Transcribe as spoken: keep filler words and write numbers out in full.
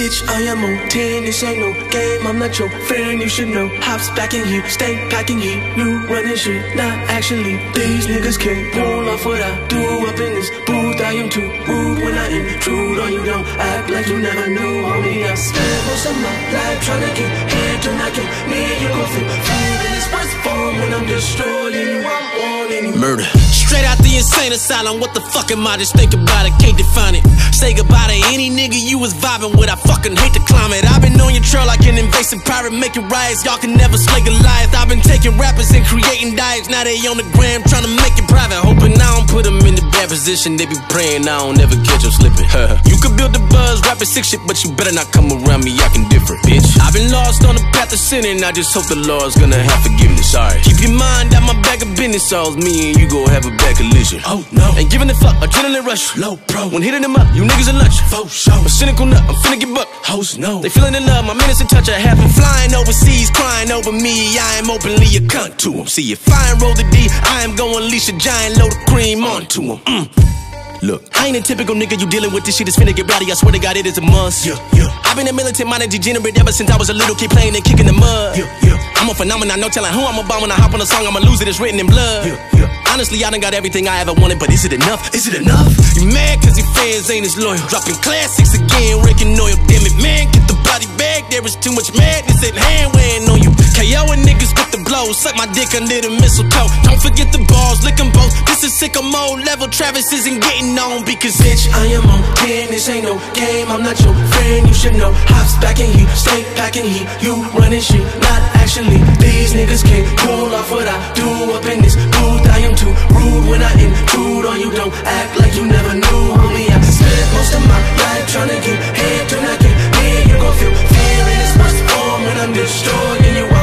Bitch, I am on ten, this ain't no game, I'm not your friend, you should know. Hops back in here, stay packing here, you running shit, not actually. These niggas can't pull off what I do up in this booth. I am too rude when I intrude on you, don't act like you never knew, homie. I spent most of my life trying to get here, do not get me, you gon' feel food in this worst form when I'm destroying you, I'm warning you. Murder. Straight out the insane asylum, what the fuck am I? Just think about it, can't define it. Say goodbye to any nigga you was vibing with, I fucking hate the climate. I've been on your trail like an invasive pirate, making riots, y'all can never slay Goliath. I've been taking rappers and creating diets, now they on the gram trying to make it private. Hoping I don't put them in the bad position, they be praying I don't ever catch them slipping. You could build the buzz, rapping sick shit, but you better not come around me acting different, bitch. I've been lost on the path of sin, and I just hope the Lord's gonna have forgiveness. Sorry. Keep your mind out my bag of business, all me and you gon' have a bad collision. Oh no, ain't giving a fuck, adrenaline rush. Low pro, when hitting them up, you niggas are lunch. Faux show, a cynical nut, I'm finna get buck. Hoes no, they feeling the love, my minutes in touch. I have them flying overseas, crying over me. I am openly a cunt to them. See if I ain't roll the D, I am gonna unleash a giant load of cream onto them. Mm. Look, I ain't a typical nigga you dealing with. This shit is finna get rowdy, I swear to God it is a must. Yeah, yeah. I've been a militant-minded degenerate ever since I was a little kid playing and kicking the mud. Yeah, yeah. I'm a phenomenon, no telling who I'm about. When I hop on a song, I'ma lose it, it's written in blood. Yeah, yeah. Honestly, I done got everything I ever wanted, but is it enough? Is it enough? You mad cause your fans ain't as loyal. Dropping classics again, raking oil. Damn it, man, get the body bag. There is too much madness at hand weighing on you. KOing niggas with the blows, suck my dick under the mistletoe. Don't forget the balls, lick them both. This is sicko mode level, Travis isn't getting on because bitch, I am on ten, this ain't no game, I'm not your friend, you should know. Hops back in here, stay packing here, you running shit, not actually. These niggas can't pull off what I do up in this booth. I am too rude when I intrude on you, don't act like you never knew, homie. I spent most of my life trying to get here, do not get me, you gon' feel fear in this worst form when I'm destroying you.